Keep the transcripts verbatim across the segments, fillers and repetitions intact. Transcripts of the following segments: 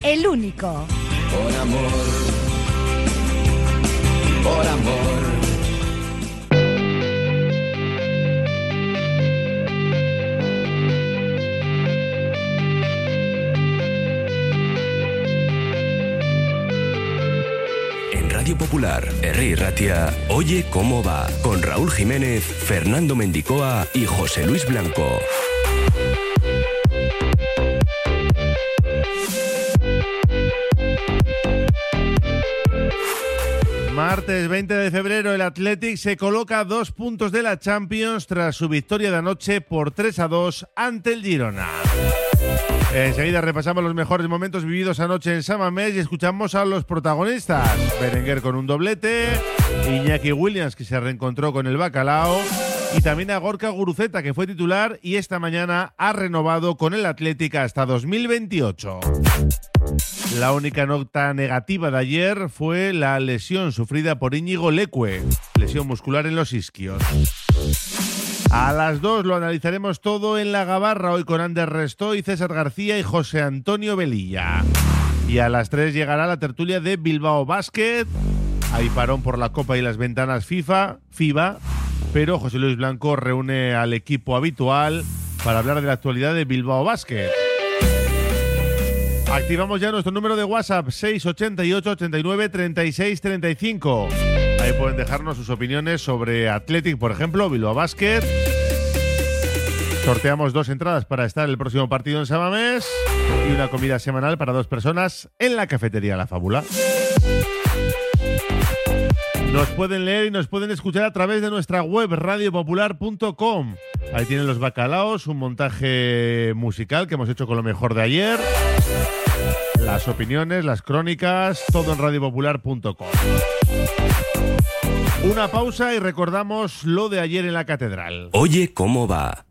el único. Por amor, por amor. En Radio Popular, Herri Ratia, Oye Cómo Va, con Raúl Jiménez, Fernando Mendicoa y José Luis Blanco. Martes veinte de febrero, el Athletic se coloca a dos puntos de la Champions tras su victoria de anoche por tres a dos ante el Girona. Enseguida repasamos los mejores momentos vividos anoche en San Mamés y escuchamos a los protagonistas. Berenguer con un doblete, Iñaki Williams, que se reencontró con el Bacalao, y también a Gorka Guruceta, que fue titular y esta mañana ha renovado con el Athletic hasta dos mil veintiocho. La única nota negativa de ayer fue la lesión sufrida por Íñigo Leque, lesión muscular en los isquios. A las dos lo analizaremos todo en La Gabarra, hoy con Ander Restoy, César García y José Antonio Velilla. Y a las tres llegará la tertulia de Bilbao Basket. Hay parón por la Copa y las ventanas FIFA, FIBA, pero José Luis Blanco reúne al equipo habitual para hablar de la actualidad de Bilbao Basket. Activamos ya nuestro número de WhatsApp, seis ochenta y ocho, ochenta y nueve, treinta y seis, treinta y cinco. Ahí pueden dejarnos sus opiniones sobre Athletic, por ejemplo, Bilbao Basket. Sorteamos dos entradas para estar el próximo partido en San Mamés y una comida semanal para dos personas en la cafetería La Fábula. Nos pueden leer y nos pueden escuchar a través de nuestra web radio popular punto com. Ahí tienen los bacalaos, un montaje musical que hemos hecho con lo mejor de ayer, las opiniones, las crónicas, todo en radio popular punto com. Una pausa y recordamos lo de ayer en la catedral. Oye Cómo Va.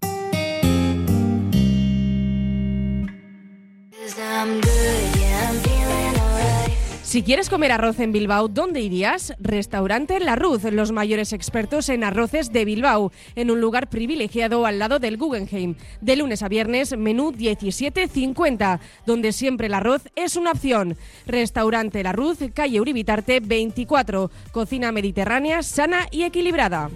Si quieres comer arroz en Bilbao, ¿dónde irías? Restaurante La Ruz, los mayores expertos en arroces de Bilbao, en un lugar privilegiado al lado del Guggenheim. De lunes a viernes, menú diecisiete cincuenta, donde siempre el arroz es una opción. Restaurante La Ruz, calle Uribitarte veinticuatro, cocina mediterránea, sana y equilibrada.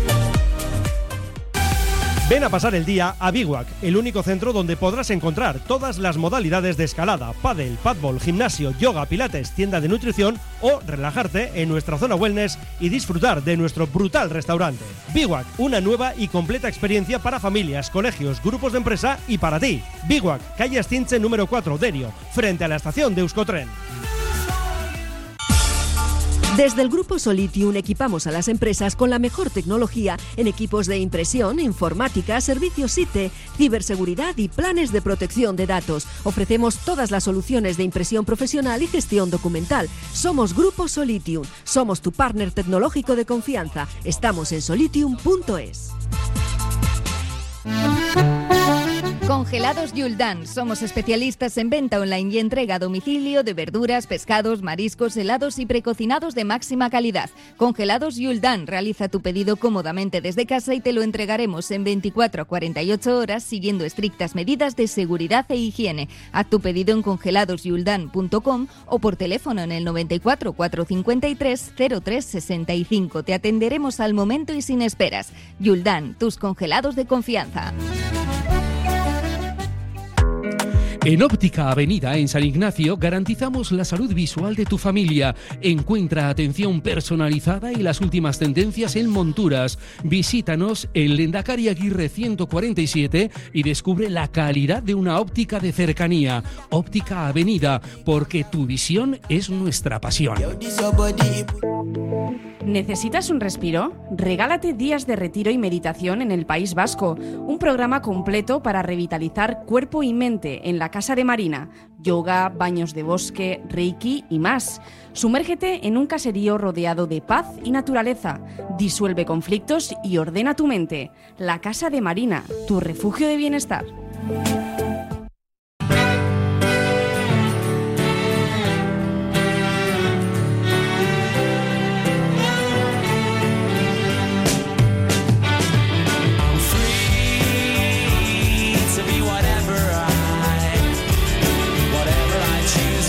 Ven a pasar el día a Biwak, el único centro donde podrás encontrar todas las modalidades de escalada, pádel, padbol, gimnasio, yoga, pilates, tienda de nutrición o relajarte en nuestra zona wellness y disfrutar de nuestro brutal restaurante. Biwak, una nueva y completa experiencia para familias, colegios, grupos de empresa y para ti. Biwak, calle Astinche número cuatro, Derio, frente a la estación de Euskotren. Desde el Grupo Solitium equipamos a las empresas con la mejor tecnología en equipos de impresión, informática, servicios I T, ciberseguridad y planes de protección de datos. Ofrecemos todas las soluciones de impresión profesional y gestión documental. Somos Grupo Solitium. Somos tu partner tecnológico de confianza. Estamos en solitium punto es. Congelados Yuldan. Somos especialistas en venta online y entrega a domicilio de verduras, pescados, mariscos, helados y precocinados de máxima calidad. Congelados Yuldan. Realiza tu pedido cómodamente desde casa y te lo entregaremos en veinticuatro a cuarenta y ocho horas siguiendo estrictas medidas de seguridad e higiene. Haz tu pedido en congelados yuldan punto com o por teléfono en el noventa y cuatro, cuatrocientos cincuenta y tres, cero tres sesenta y cinco. Te atenderemos al momento y sin esperas. Yuldan, tus congelados de confianza. En Óptica Avenida, en San Ignacio, garantizamos la salud visual de tu familia. Encuentra atención personalizada y las últimas tendencias en monturas. Visítanos en Lendakari Aguirre ciento cuarenta y siete y descubre la calidad de una óptica de cercanía. Óptica Avenida, porque tu visión es nuestra pasión. ¿Necesitas un respiro? Regálate días de retiro y meditación en el País Vasco, un programa completo para revitalizar cuerpo y mente en la Casa de Marina, yoga, baños de bosque, reiki y más. Sumérgete en un caserío rodeado de paz y naturaleza, disuelve conflictos y ordena tu mente. La Casa de Marina, tu refugio de bienestar. Whatever I choose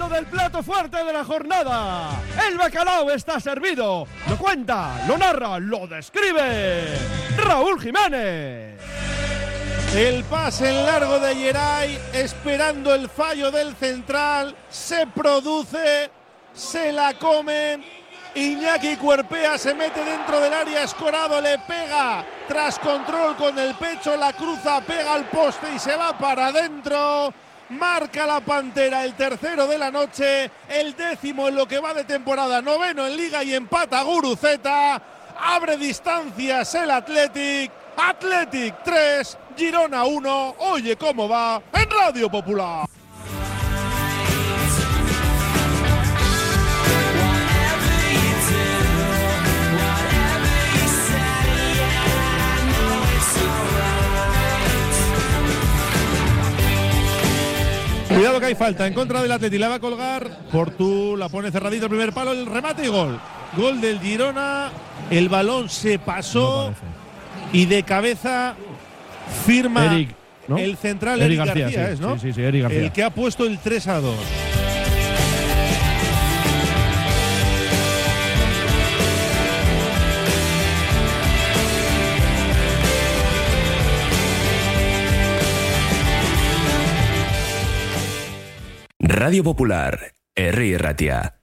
disfrutando del plato fuerte de la jornada. El bacalao está servido. Lo cuenta, lo narra, lo describe Raúl Jiménez. El pase en largo de Geray, esperando el fallo del central, se produce, se la comen. Iñaki Cuerpea se mete dentro del área, Escorado le pega tras control con el pecho, la cruza, pega al poste y se va para adentro. Marca la Pantera el tercero de la noche, el décimo en lo que va de temporada, noveno en Liga y empata Guruceta. Abre distancias el Athletic. Athletic tres, Girona uno. Oye cómo va en Radio Popular. Cuidado que hay falta en contra del Atleti, la va a colgar, Portu la pone cerradito, el primer palo, el remate y gol. Gol del Girona, el balón se pasó y de cabeza firma Eric, ¿no? el central Eric Eric García, García, sí, es, ¿no? sí, sí, sí, Eric García. El que ha puesto el tres a dos. Radio Popular, Herri Ratia.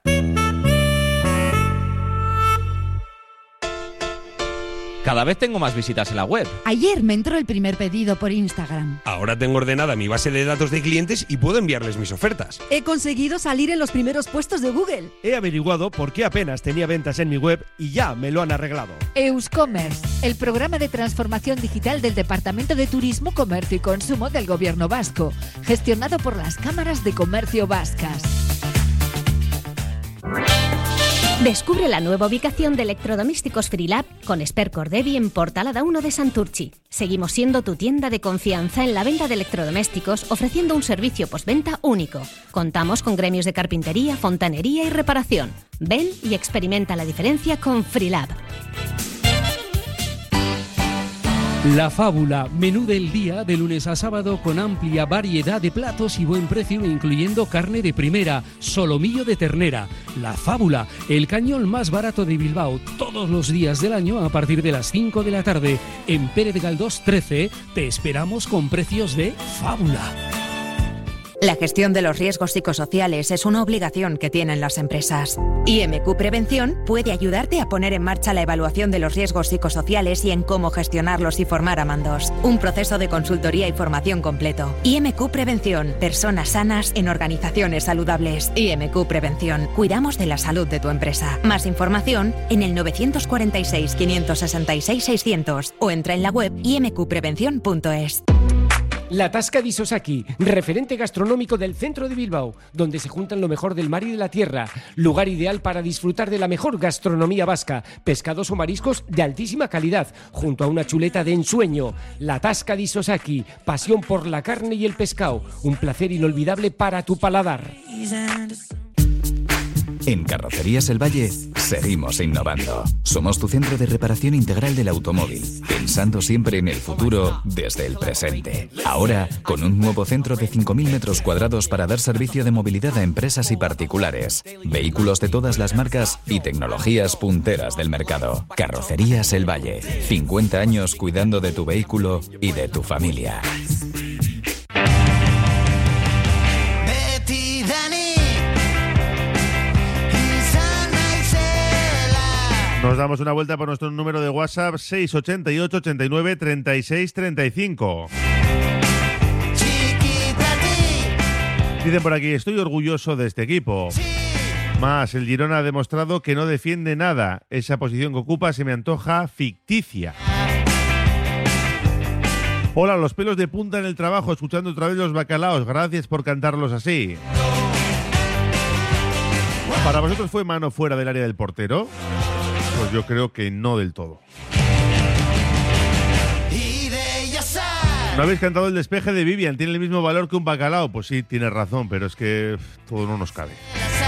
Cada vez tengo más visitas en la web. Ayer me entró el primer pedido por Instagram. Ahora tengo ordenada mi base de datos de clientes y puedo enviarles mis ofertas. He conseguido salir en los primeros puestos de Google. He averiguado por qué apenas tenía ventas en mi web y ya me lo han arreglado. Euscommerce, el programa de transformación digital del Departamento de Turismo, Comercio y Consumo del Gobierno Vasco, gestionado por las cámaras de comercio vascas. Descubre la nueva ubicación de electrodomésticos Freelab con Espercor Devi en Portalada uno de Santurchi. Seguimos siendo tu tienda de confianza en la venta de electrodomésticos, ofreciendo un servicio postventa único. Contamos con gremios de carpintería, fontanería y reparación. Ven y experimenta la diferencia con Freelab. La Fábula, menú del día de lunes a sábado con amplia variedad de platos y buen precio, incluyendo carne de primera, solomillo de ternera. La Fábula, el cañón más barato de Bilbao, todos los días del año a partir de las cinco de la tarde. En Pérez Galdós trece te esperamos con precios de Fábula. La gestión de los riesgos psicosociales es una obligación que tienen las empresas. I M Q Prevención puede ayudarte a poner en marcha la evaluación de los riesgos psicosociales y en cómo gestionarlos y formar a mandos. Un proceso de consultoría y formación completo. I M Q Prevención. Personas sanas en organizaciones saludables. I M Q Prevención. Cuidamos de la salud de tu empresa. Más información en el nueve cuatro seis, cinco seis seis, seiscientos o entra en la web i m q prevención punto es. La Tasca di Sosaki, referente gastronómico del centro de Bilbao, donde se juntan lo mejor del mar y de la tierra. Lugar ideal para disfrutar de la mejor gastronomía vasca, pescados o mariscos de altísima calidad, junto a una chuleta de ensueño. La Tasca di Sosaki, pasión por la carne y el pescado, un placer inolvidable para tu paladar. En Carrocerías El Valle seguimos innovando. Somos tu centro de reparación integral del automóvil, pensando siempre en el futuro desde el presente. Ahora, con un nuevo centro de cinco mil metros cuadrados para dar servicio de movilidad a empresas y particulares, vehículos de todas las marcas y tecnologías punteras del mercado. Carrocerías El Valle, cincuenta años cuidando de tu vehículo y de tu familia. Nos damos una vuelta por nuestro número de WhatsApp seis ocho ocho, ochenta y nueve, treinta y seis, treinta y cinco. Dicen por aquí, estoy orgulloso de este equipo. Más, el Girona ha demostrado que no defiende nada. Esa posición que ocupa se me antoja ficticia. Hola, los pelos de punta en el trabajo, escuchando otra vez los bacalaos. Gracias por cantarlos así. ¿Para vosotros fue mano fuera del área del portero? Pues yo creo que no del todo. ¿No habéis cantado el despeje de Vivian? ¿Tiene el mismo valor que un bacalao? Pues sí, tienes razón, pero es que pff, todo no nos cabe.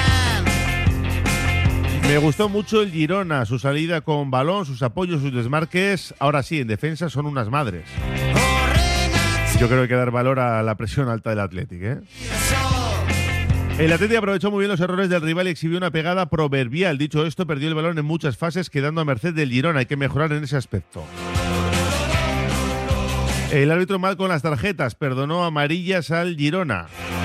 Me gustó mucho el Girona, su salida con balón, sus apoyos, sus desmarques. Ahora sí, en defensa son unas madres. Yo creo que hay que dar valor a la presión alta del Athletic, ¿eh? El Atleti aprovechó muy bien los errores del rival y exhibió una pegada proverbial. Dicho esto, perdió el balón en muchas fases, quedando a merced del Girona. Hay que mejorar en ese aspecto. El árbitro mal con las tarjetas, perdonó amarillas al Girona.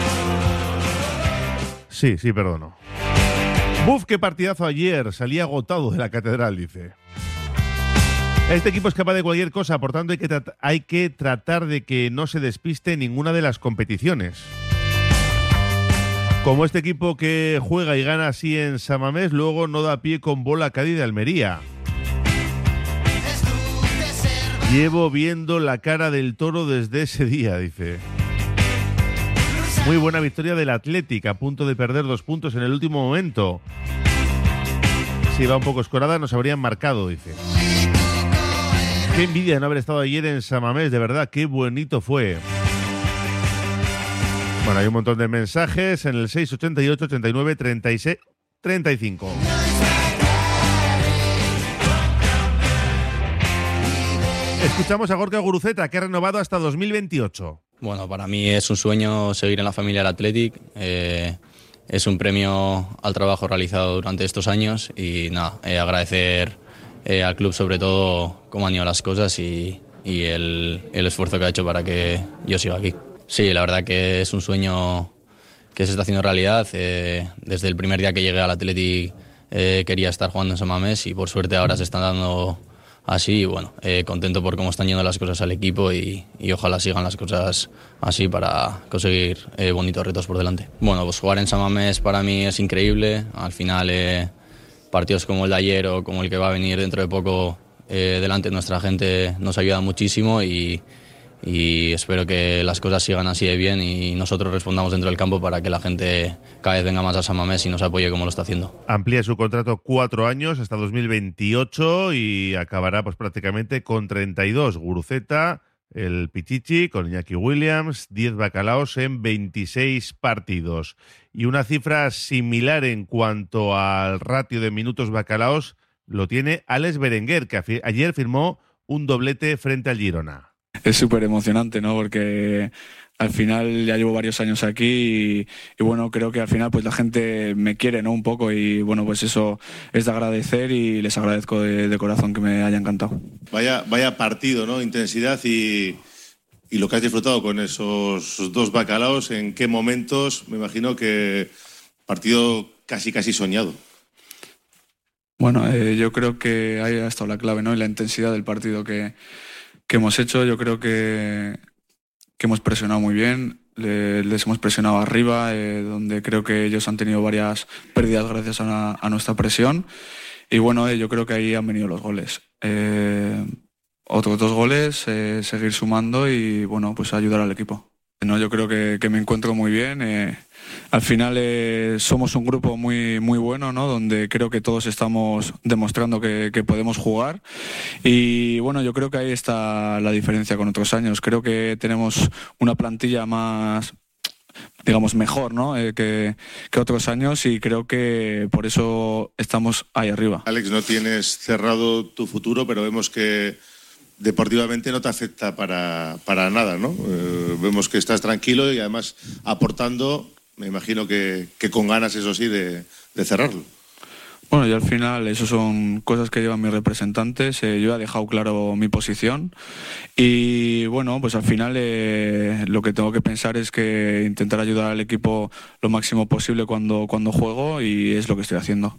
Sí, sí, perdonó. Buf, qué partidazo ayer. Salí agotado de la catedral, dice. Este equipo es capaz de cualquier cosa, por tanto hay que, tra- hay que tratar de que no se despiste en ninguna de las competiciones. Como este equipo que juega y gana así en San Mamés, luego no da pie con bola a Cádiz de Almería. Llevo viendo la cara del Toro desde ese día, dice. Muy buena victoria del Athletic, a punto de perder dos puntos en el último momento. Si iba un poco escorada, nos habrían marcado, dice. Qué envidia no haber estado ayer en San Mamés, de verdad, qué bonito fue. Bueno, hay un montón de mensajes en el seis ochenta y ocho, ochenta y nueve, treinta y seis, treinta y cinco. Escuchamos a Gorka Guruceta, que ha renovado hasta dos mil veintiocho. Bueno, para mí es un sueño seguir en la familia del Athletic. Eh, es un premio al trabajo realizado durante estos años y nada, eh, agradecer eh, al club sobre todo cómo han ido las cosas y, y el, el esfuerzo que ha hecho para que yo siga aquí. Sí, la verdad que es un sueño que se está haciendo realidad. Eh, desde el primer día que llegué al Athletic eh, quería estar jugando en San Mamés y por suerte ahora se están dando así. Y bueno, eh, contento por cómo están yendo las cosas al equipo y, y ojalá sigan las cosas así para conseguir eh, bonitos retos por delante. Bueno, pues jugar en San Mamés para mí es increíble. Al final eh, partidos como el de ayer o como el que va a venir dentro de poco eh, delante de nuestra gente nos ayuda muchísimo y y espero que las cosas sigan así de bien y nosotros respondamos dentro del campo para que la gente cada vez venga más a San Mamés y nos apoye como lo está haciendo. Amplía su contrato cuatro años hasta dos mil veintiocho y acabará pues prácticamente con treinta y dos. Guruceta, el Pichichi con Iñaki Williams, diez bacalaos en veintiséis partidos. Y una cifra similar en cuanto al ratio de minutos bacalaos lo tiene Alex Berenguer, que ayer firmó un doblete frente al Girona. Es súper emocionante, ¿no? Porque al final ya llevo varios años aquí y, y bueno, creo que al final pues la gente me quiere, ¿no? Un poco y bueno, pues eso es de agradecer y les agradezco de, de corazón que me haya encantado. Vaya, vaya partido, ¿no? Intensidad y, y lo que has disfrutado con esos dos bacalaos, ¿en qué momentos? Me imagino que partido casi casi soñado. Bueno, eh, yo creo que ahí ha estado la clave, ¿no? Y la intensidad del partido que que hemos hecho. Yo creo que, que hemos presionado muy bien, le, les hemos presionado arriba, eh, donde creo que ellos han tenido varias pérdidas gracias a, a nuestra presión y bueno, eh, yo creo que ahí han venido los goles. Eh, otros dos goles, eh, seguir sumando y bueno, pues ayudar al equipo. No, yo creo que, que me encuentro muy bien. Eh, al final eh, somos un grupo muy, muy bueno, ¿no? Donde creo que todos estamos demostrando que, que podemos jugar. Y bueno, yo creo que ahí está la diferencia con otros años. Creo que tenemos una plantilla más, digamos, mejor, ¿no? Eh, que, que otros años y creo que por eso estamos ahí arriba. Alex, no tienes cerrado tu futuro, pero vemos que deportivamente no te afecta para, para nada, ¿no? Eh, vemos que estás tranquilo y además aportando, me imagino que, que con ganas, eso sí, de, de cerrarlo. Bueno, y al final eso son cosas que llevan mis representantes. Eh, yo he dejado claro mi posición y bueno, pues al final eh, lo que tengo que pensar es que intentar ayudar al equipo lo máximo posible cuando, cuando juego y es lo que estoy haciendo.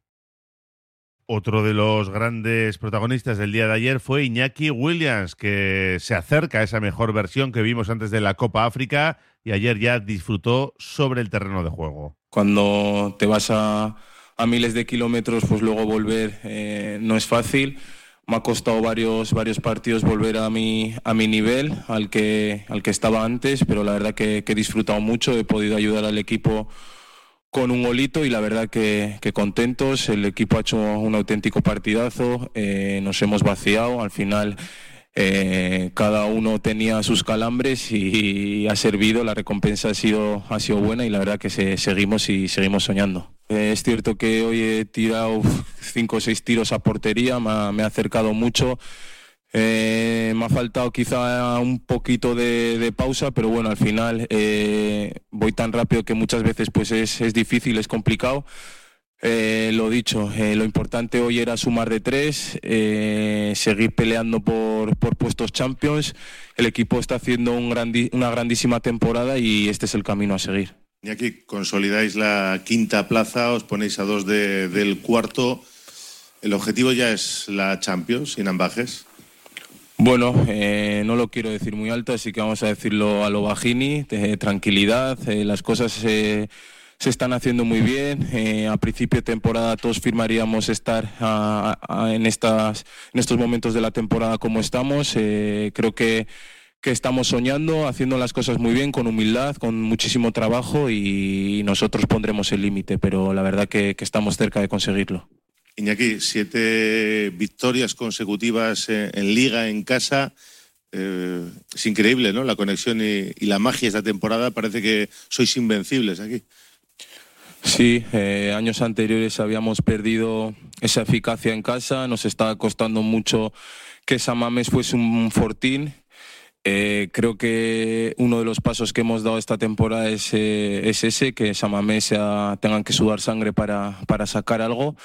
Otro de los grandes protagonistas del día de ayer fue Iñaki Williams, que se acerca a esa mejor versión que vimos antes de la Copa África y ayer ya disfrutó sobre el terreno de juego. Cuando te vas a, a miles de kilómetros, pues luego volver eh, no es fácil. Me ha costado varios, varios partidos volver a mi, a mi nivel, al que, al que estaba antes, pero la verdad que, que he disfrutado mucho, he podido ayudar al equipo con un golito y la verdad que, que contentos. El equipo ha hecho un auténtico partidazo, eh, nos hemos vaciado, al final eh, cada uno tenía sus calambres y, y ha servido, la recompensa ha sido, ha sido buena y la verdad que se, seguimos y seguimos soñando. Eh, es cierto que hoy he tirado cinco o seis tiros a portería, me ha, me ha acercado mucho. Eh, me ha faltado quizá un poquito de, de pausa, pero bueno, al final eh, voy tan rápido que muchas veces pues es, es difícil, es complicado. Eh, lo dicho, eh, lo importante hoy era sumar de tres, eh, seguir peleando por, por puestos Champions. El equipo está haciendo un grandi, una grandísima temporada y este es el camino a seguir. Y aquí consolidáis la quinta plaza, os ponéis a dos de, del cuarto. ¿El objetivo ya es la Champions, sin ambajes? Bueno, eh, no lo quiero decir muy alto, así que vamos a decirlo a lo bajini, eh, tranquilidad, eh, las cosas eh, se están haciendo muy bien. Eh, a principio de temporada todos firmaríamos estar a, a, en, estas, en estos momentos de la temporada como estamos. Eh, creo que, que estamos soñando, haciendo las cosas muy bien, con humildad, con muchísimo trabajo y nosotros pondremos el límite, pero la verdad que, que estamos cerca de conseguirlo. Iñaki, siete victorias consecutivas en, en Liga, en casa. Eh, es increíble, ¿no? La conexión y, y la magia esta temporada. Parece que sois invencibles aquí. Sí, eh, años anteriores habíamos perdido esa eficacia en casa. Nos estaba costando mucho que San Mamés fuese un fortín. Eh, creo que uno de los pasos que hemos dado esta temporada es, eh, es ese, que San Mamés sea, tengan que sudar sangre para, para sacar algo.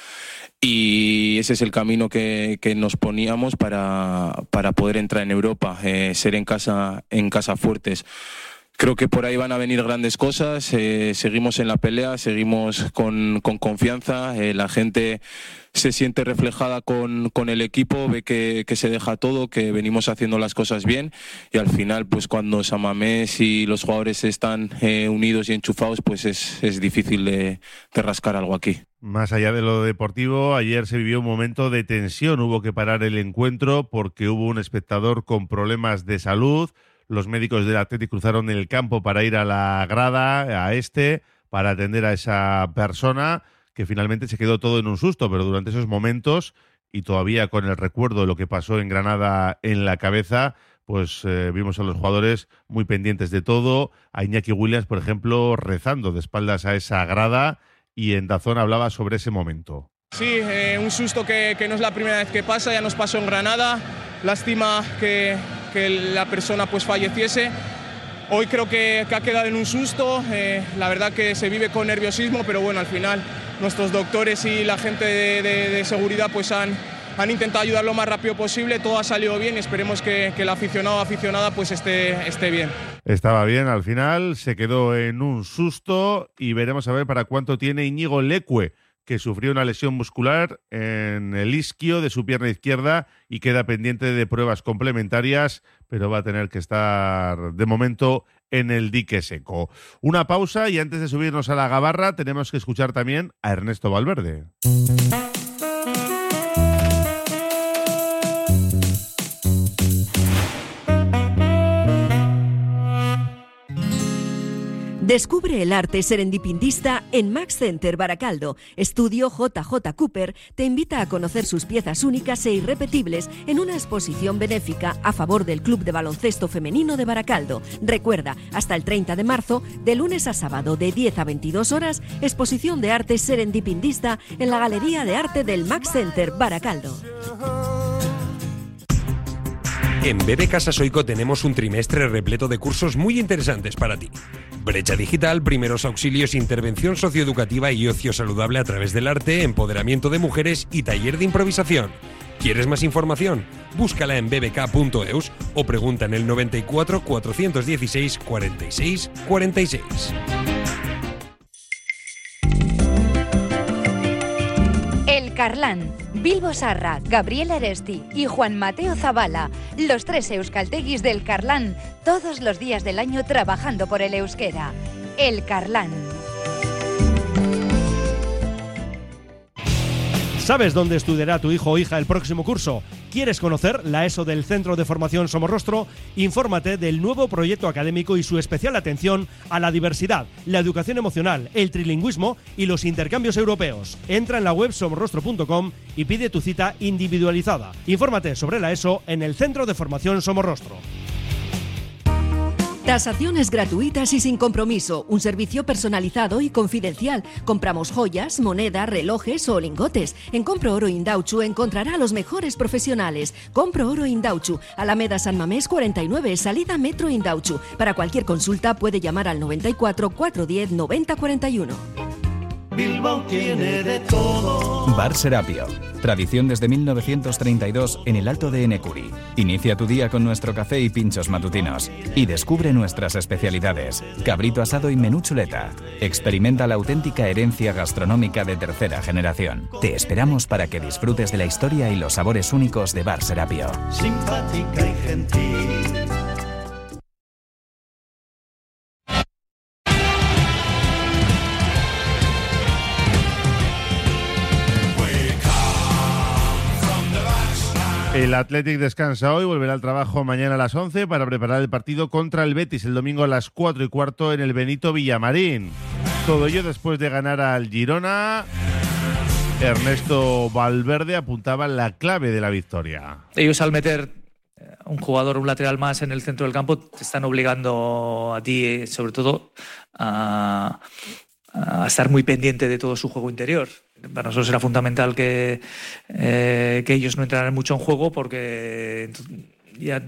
Y ese es el camino que, que nos poníamos para, para poder entrar en Europa, eh, ser en casa, en casa fuertes. Creo que por ahí van a venir grandes cosas, eh, seguimos en la pelea, seguimos con, con confianza, eh, la gente se siente reflejada con, con el equipo, ve que, que se deja todo, que venimos haciendo las cosas bien y al final pues cuando San Mamés y los jugadores están eh, unidos y enchufados pues es, es difícil de, de rascar algo aquí. Más allá de lo deportivo, ayer se vivió un momento de tensión, hubo que parar el encuentro porque hubo un espectador con problemas de salud. Los médicos del Athletic cruzaron el campo para ir a la grada, a este, para atender a esa persona, que finalmente se quedó todo en un susto, pero durante esos momentos, y todavía con el recuerdo de lo que pasó en Granada en la cabeza, pues eh, vimos a los jugadores muy pendientes de todo, a Iñaki Williams, por ejemplo, rezando de espaldas a esa grada, y en Dazón hablaba sobre ese momento. Sí, eh, un susto que, que no es la primera vez que pasa, ya nos pasó en Granada, lástima que, que la persona pues falleciese. Hoy creo que, que ha quedado en un susto, eh, la verdad que se vive con nerviosismo, pero bueno, al final nuestros doctores y la gente de, de, de seguridad pues han, han intentado ayudar lo más rápido posible, todo ha salido bien y esperemos que, que el aficionado o aficionada pues esté, esté bien. Estaba bien al final, se quedó en un susto y veremos a ver para cuánto tiene Íñigo Leque, que sufrió una lesión muscular en el isquio de su pierna izquierda y queda pendiente de pruebas complementarias, pero va a tener que estar de momento en el dique seco. Una pausa y antes de subirnos a la gabarra tenemos que escuchar también a Ernesto Valverde. Descubre el arte serendipindista en Max Center Baracaldo. Estudio J J Cooper te invita a conocer sus piezas únicas e irrepetibles en una exposición benéfica a favor del Club de Baloncesto Femenino de Baracaldo. Recuerda, hasta el treinta de marzo, de lunes a sábado de diez a veintidós horas, exposición de arte serendipindista en la Galería de Arte del Max Center Baracaldo. En B B Casa Soico tenemos un trimestre repleto de cursos muy interesantes para ti. Brecha digital, primeros auxilios, intervención socioeducativa y ocio saludable a través del arte, empoderamiento de mujeres y taller de improvisación. ¿Quieres más información? Búscala en b b k punto e u s o pregunta en el noventa y cuatro, cuatrocientos dieciséis, cuarenta y seis, cuarenta y seis. El Carlán, Bilbo Sarra, Gabriel Aresti y Juan Mateo Zabala, los tres euskalteguis del Carlán, todos los días del año trabajando por el euskera. El Carlán. ¿Sabes dónde estudiará tu hijo o hija el próximo curso? ¿Quieres conocer la ESO del Centro de Formación Somorrostro? Infórmate del nuevo proyecto académico y su especial atención a la diversidad, la educación emocional, el trilingüismo y los intercambios europeos. Entra en la web somorrostro punto com y pide tu cita individualizada. Infórmate sobre la ESO en el Centro de Formación Somorrostro. Tasaciones gratuitas y sin compromiso. Un servicio personalizado y confidencial. Compramos joyas, moneda, relojes o lingotes. En Compro Oro Indauchu encontrará a los mejores profesionales. Compro Oro Indauchu, Alameda San Mamés cuarenta y nueve, salida Metro Indauchu. Para cualquier consulta puede llamar al noventa y cuatro, cuatrocientos diez, noventa cuarenta y uno. Bilbao tiene de todo. Bar Serapio. Tradición desde mil novecientos treinta y dos en el Alto de Enecuri. Inicia tu día con nuestro café y pinchos matutinos. Y descubre nuestras especialidades. Cabrito asado y menú chuleta. Experimenta la auténtica herencia gastronómica de tercera generación. Te esperamos para que disfrutes de la historia y los sabores únicos de Bar Serapio. Simpática y gentil. El Athletic descansa hoy, volverá al trabajo mañana a las once para preparar el partido contra el Betis el domingo a las cuatro y cuarto en el Benito Villamarín. Todo ello después de ganar al Girona. Ernesto Valverde apuntaba la clave de la victoria. Ellos, al meter un jugador, un lateral más en el centro del campo, te están obligando a ti, sobre todo, a, a estar muy pendiente de todo su juego interior. Para nosotros era fundamental que, eh, que ellos no entraran mucho en juego, porque ya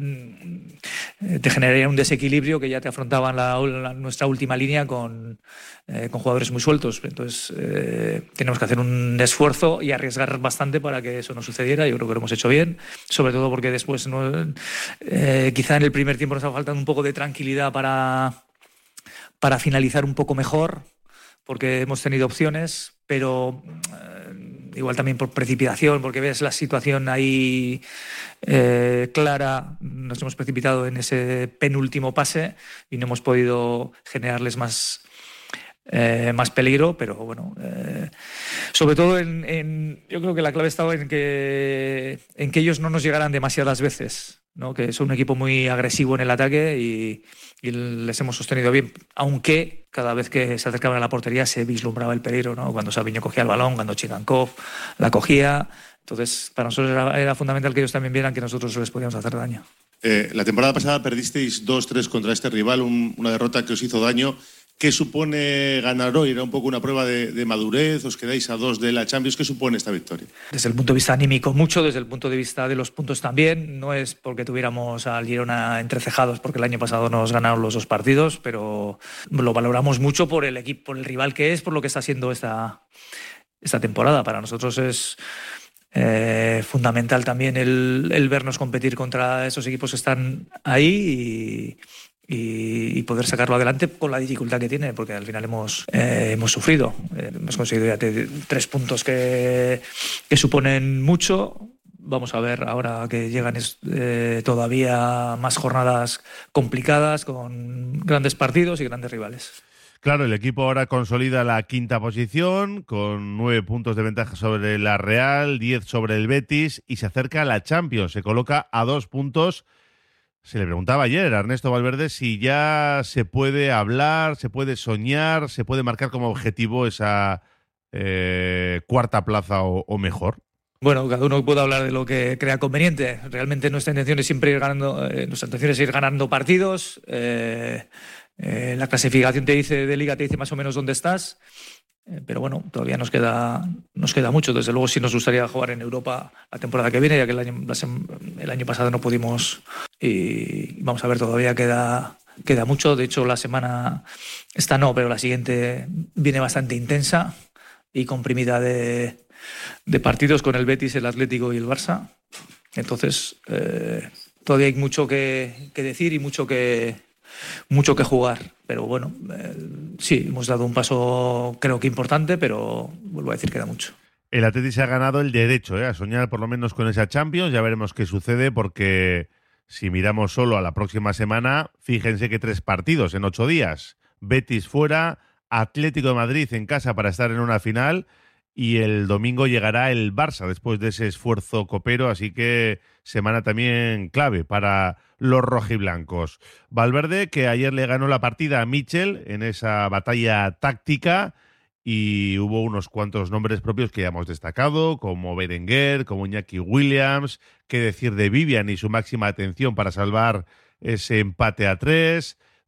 te generaría un desequilibrio que ya te afrontaban la, la, nuestra última línea con, eh, con jugadores muy sueltos. Entonces eh, tenemos que hacer un esfuerzo y arriesgar bastante para que eso no sucediera. Yo creo que lo hemos hecho bien, sobre todo porque después no, eh, quizá en el primer tiempo nos ha faltado un poco de tranquilidad para, para finalizar un poco mejor, porque hemos tenido opciones, pero eh, igual también por precipitación, porque ves la situación ahí eh, clara, nos hemos precipitado en ese penúltimo pase y no hemos podido generarles más, eh, más peligro, pero bueno, eh, sobre todo en, en, yo creo que la clave estaba en que, en que ellos no nos llegaran demasiadas veces, ¿no? Que son un equipo muy agresivo en el ataque y, y les hemos sostenido bien, aunque cada vez que se acercaban a la portería se vislumbraba el peligro, ¿no? Cuando Sabiño cogía el balón, cuando Chigankov la cogía. Entonces, para nosotros era, era fundamental que ellos también vieran que nosotros les podíamos hacer daño. Eh, la temporada pasada perdisteis dos tres contra este rival, un, una derrota que os hizo daño. ¿Qué supone ganar hoy? ¿Era un poco una prueba de, de madurez? ¿Os quedáis a dos de la Champions? ¿Qué supone esta victoria? Desde el punto de vista anímico mucho, desde el punto de vista de los puntos también. No es porque tuviéramos al Girona entrecejados, porque el año pasado nos ganaron los dos partidos, pero lo valoramos mucho por el equipo, por el rival que es, por lo que está haciendo esta, esta temporada. Para nosotros es eh, fundamental también el, el vernos competir contra esos equipos que están ahí y... y poder sacarlo adelante con la dificultad que tiene, porque al final hemos, eh, hemos sufrido. Eh, hemos conseguido ya te, tres puntos que, que suponen mucho. Vamos a ver ahora que llegan eh, todavía más jornadas complicadas, con grandes partidos y grandes rivales. Claro, el equipo ahora consolida la quinta posición con nueve puntos de ventaja sobre la Real, diez sobre el Betis y se acerca a la Champions. Se coloca a dos puntos. Se le preguntaba ayer a Ernesto Valverde si ya se puede hablar, se puede soñar, se puede marcar como objetivo esa eh, cuarta plaza o, o mejor. Bueno, cada uno puede hablar de lo que crea conveniente. Realmente nuestra intención es siempre ir ganando, eh, nuestra intención es ir ganando partidos. Eh, eh, la clasificación te dice de liga te dice más o menos dónde estás. Eh, pero bueno, todavía nos queda nos queda mucho. Desde luego sí nos gustaría jugar en Europa la temporada que viene, ya que el año, el año pasado no pudimos, y vamos a ver, todavía queda, queda mucho. De hecho, la semana, esta no, pero la siguiente viene bastante intensa y comprimida de, de partidos con el Betis, el Atlético y el Barça. Entonces, eh, todavía hay mucho que, que decir y mucho que mucho que jugar, pero bueno, eh, sí, hemos dado un paso creo que importante, pero vuelvo a decir que queda mucho. El Atleti se ha ganado el derecho eh, a soñar por lo menos con esa Champions. Ya veremos qué sucede, porque si miramos solo a la próxima semana, fíjense que tres partidos en ocho días. Betis fuera, Atlético de Madrid en casa para estar en una final, y el domingo llegará el Barça después de ese esfuerzo copero, así que semana también clave para los rojiblancos. Valverde, que ayer le ganó la partida a Michel en esa batalla táctica, y hubo unos cuantos nombres propios que ya hemos destacado, como Berenguer, como Iñaki Williams, qué decir de Vivian y su máxima atención para salvar ese empate a tres,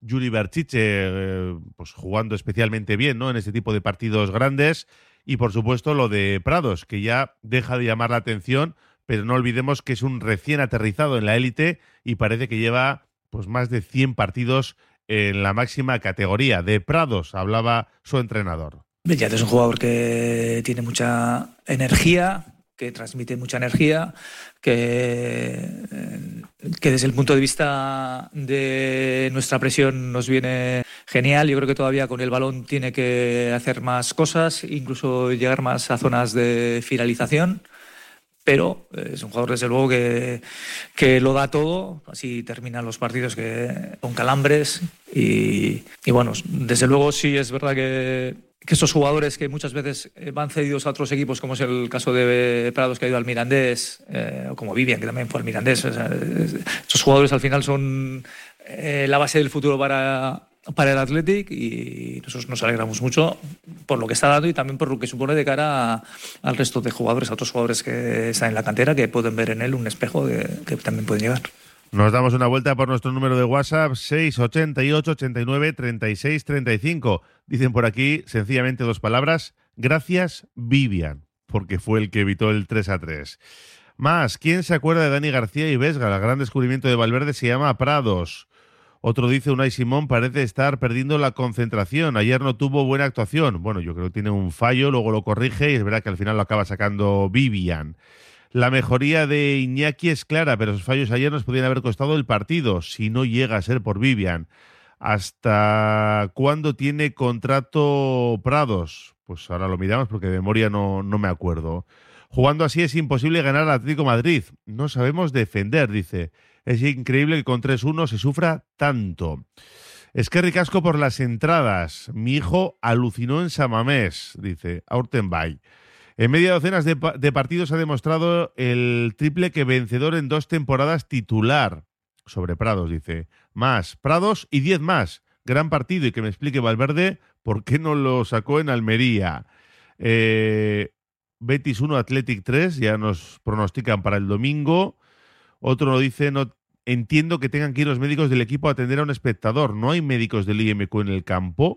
Juli Berchiche eh, pues jugando especialmente bien, ¿no?, en este tipo de partidos grandes. Y por supuesto lo de Prados, que ya deja de llamar la atención, pero no olvidemos que es un recién aterrizado en la élite y parece que lleva pues más de cien partidos en la máxima categoría. De Prados hablaba su entrenador. Beñat es un jugador que tiene mucha energía, que transmite mucha energía, que, que desde el punto de vista de nuestra presión nos viene genial. Yo creo que todavía con el balón tiene que hacer más cosas, incluso llegar más a zonas de finalización, pero es un jugador desde luego que, que lo da todo, así terminan los partidos que, con calambres y, y bueno, desde luego sí es verdad que que estos jugadores que muchas veces van cedidos a otros equipos, como es el caso de Prados, que ha ido al Mirandés, eh, o como Vivian, que también fue al Mirandés, o sea, estos jugadores al final son eh, la base del futuro para, para el Athletic, y nosotros nos alegramos mucho por lo que está dando y también por lo que supone de cara a, al resto de jugadores, a otros jugadores que están en la cantera, que pueden ver en él un espejo de, que también pueden llegar. Nos damos una vuelta por nuestro número de WhatsApp, seis ochenta y ocho, ochenta y nueve, treinta y seis, treinta y cinco. Dicen por aquí, sencillamente dos palabras, gracias Vivian, porque fue el que evitó el tres a tres. Más, ¿quién se acuerda de Dani García y Vesga? El gran descubrimiento de Valverde se llama Prados. Otro dice, Unai Simón parece estar perdiendo la concentración, ayer no tuvo buena actuación. Bueno, yo creo que tiene un fallo, luego lo corrige y es verdad que al final lo acaba sacando Vivian. La mejoría de Iñaki es clara, pero sus fallos ayer nos podrían haber costado el partido, si no llega a ser por Vivian. ¿Hasta cuándo tiene contrato Prados? Pues ahora lo miramos porque de memoria no, no me acuerdo. Jugando así es imposible ganar al Atlético Madrid. No sabemos defender, dice. Es increíble que con tres uno se sufra tanto. Es que ricasco por las entradas. Mi hijo alucinó en Samamés, dice Aurtenbay. En media docenas de, de partidos ha demostrado el triple que vencedor en dos temporadas titular. Sobre Prados, dice. Más, Prados y diez más. Gran partido y que me explique Valverde por qué no lo sacó en Almería. Eh, Betis uno, Athletic tres, ya nos pronostican para el domingo. Otro lo dice, no entiendo que tengan que ir los médicos del equipo a atender a un espectador. ¿No hay médicos del I M Q en el campo?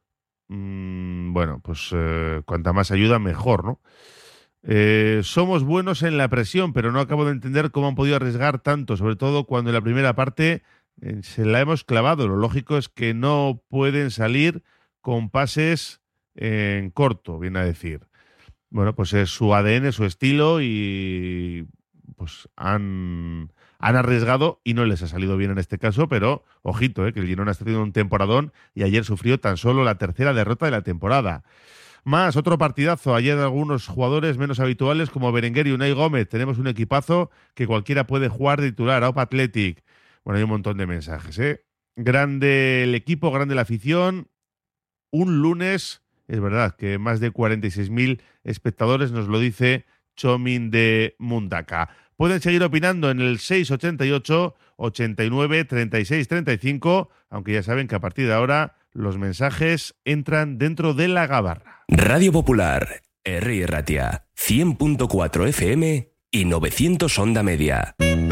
Bueno, pues eh, cuanta más ayuda, mejor, ¿no? Eh, somos buenos en la presión, pero no acabo de entender cómo han podido arriesgar tanto, sobre todo cuando en la primera parte eh, se la hemos clavado. Lo lógico es que no pueden salir con pases eh, en corto, viene a decir. Bueno, pues es su A D N, su estilo y pues han... Han arriesgado y no les ha salido bien en este caso, pero ojito, eh, que el Girona está teniendo un temporadón y ayer sufrió tan solo la tercera derrota de la temporada. Más, otro partidazo. Ayer algunos jugadores menos habituales como Berenguer y Unai Gómez. Tenemos un equipazo que cualquiera puede jugar de titular. Aupa Athletic. Bueno, hay un montón de mensajes, ¿eh? Grande el equipo, grande la afición. Un lunes, es verdad, que más de cuarenta y seis mil espectadores, nos lo dice Chomin de Mundaka. Pueden seguir opinando en el seis ochenta y ocho, ochenta y nueve, treinta y seis, treinta y cinco, aunque ya saben que a partir de ahora los mensajes entran dentro de la gabarra. Radio Popular, Herri Ratia, cien punto cuatro F M y novecientos onda media.